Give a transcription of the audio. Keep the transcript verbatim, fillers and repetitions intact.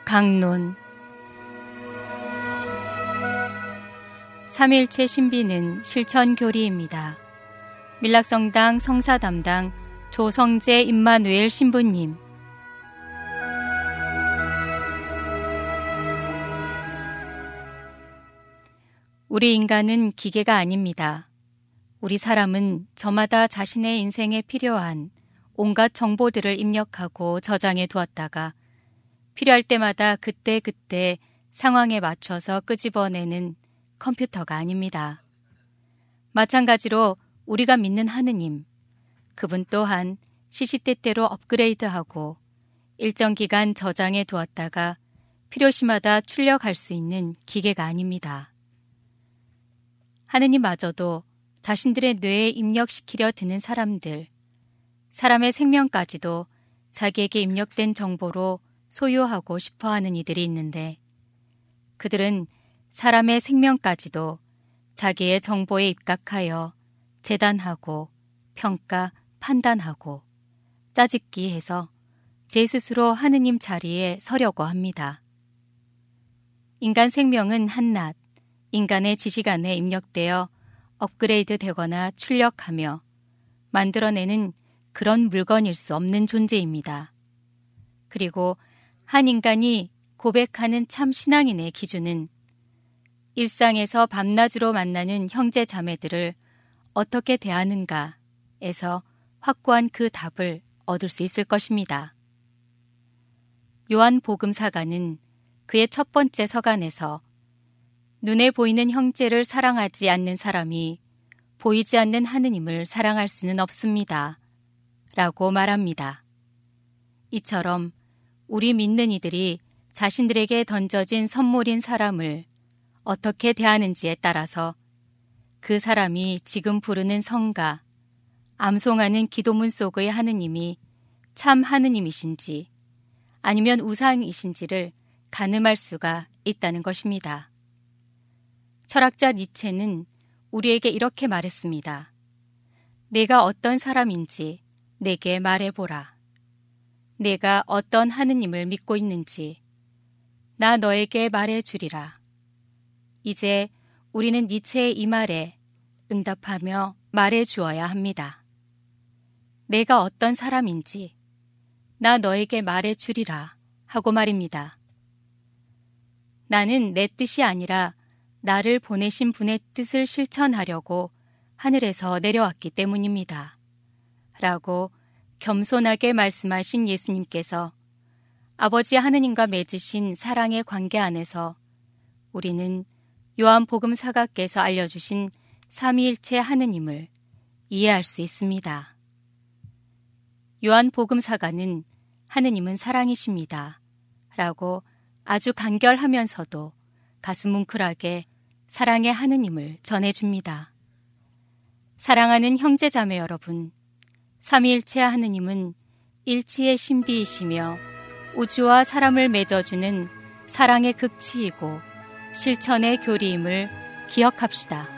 강론. 삼일체 신비는 실천교리입니다. 밀락성당 성사담당 조성재 임마누엘 신부님. 우리 인간은 기계가 아닙니다. 우리 사람은 저마다 자신의 인생에 필요한 온갖 정보들을 입력하고 저장해 두었다가 필요할 때마다 그때그때 상황에 맞춰서 끄집어내는 컴퓨터가 아닙니다. 마찬가지로 우리가 믿는 하느님, 그분 또한 시시때때로 업그레이드하고 일정 기간 저장해 두었다가 필요시마다 출력할 수 있는 기계가 아닙니다. 하느님마저도 자신들의 뇌에 입력시키려 드는 사람들, 사람의 생명까지도 자기에게 입력된 정보로 소유하고 싶어하는 이들이 있는데, 그들은 사람의 생명까지도 자기의 정보에 입각하여 재단하고 평가, 판단하고 짜집기 해서 제 스스로 하느님 자리에 서려고 합니다. 인간 생명은 한낱 인간의 지식 안에 입력되어 업그레이드 되거나 출력하며 만들어내는 그런 물건일 수 없는 존재입니다. 그리고 한 인간이 고백하는 참 신앙인의 기준은 일상에서 밤낮으로 만나는 형제 자매들을 어떻게 대하는가에서 확고한 그 답을 얻을 수 있을 것입니다. 요한 복음사가는 그의 첫 번째 서간에서 눈에 보이는 형제를 사랑하지 않는 사람이 보이지 않는 하느님을 사랑할 수는 없습니다. 라고 말합니다. 이처럼 우리 믿는 이들이 자신들에게 던져진 선물인 사람을 어떻게 대하는지에 따라서 그 사람이 지금 부르는 성가, 암송하는 기도문 속의 하느님이 참 하느님이신지 아니면 우상이신지를 가늠할 수가 있다는 것입니다. 철학자 니체는 우리에게 이렇게 말했습니다. 내가 어떤 사람인지 내게 말해보라. 내가 어떤 하느님을 믿고 있는지 나 너에게 말해주리라. 이제 우리는 니체의 이 말에 응답하며 말해주어야 합니다. 내가 어떤 사람인지 나 너에게 말해주리라 하고 말입니다. 나는 내 뜻이 아니라 나를 보내신 분의 뜻을 실천하려고 하늘에서 내려왔기 때문입니다. 라고 겸손하게 말씀하신 예수님께서 아버지 하느님과 맺으신 사랑의 관계 안에서 우리는 요한복음 사가께서 알려주신 삼위일체 하느님을 이해할 수 있습니다. 요한복음 사가는 하느님은 사랑이십니다. 라고 아주 간결하면서도 가슴 뭉클하게 사랑의 하느님을 전해줍니다. 사랑하는 형제자매 여러분, 삼위일체 하느님은 일치의 신비이시며 우주와 사람을 맺어주는 사랑의 극치이고 실천의 교리임을 기억합시다.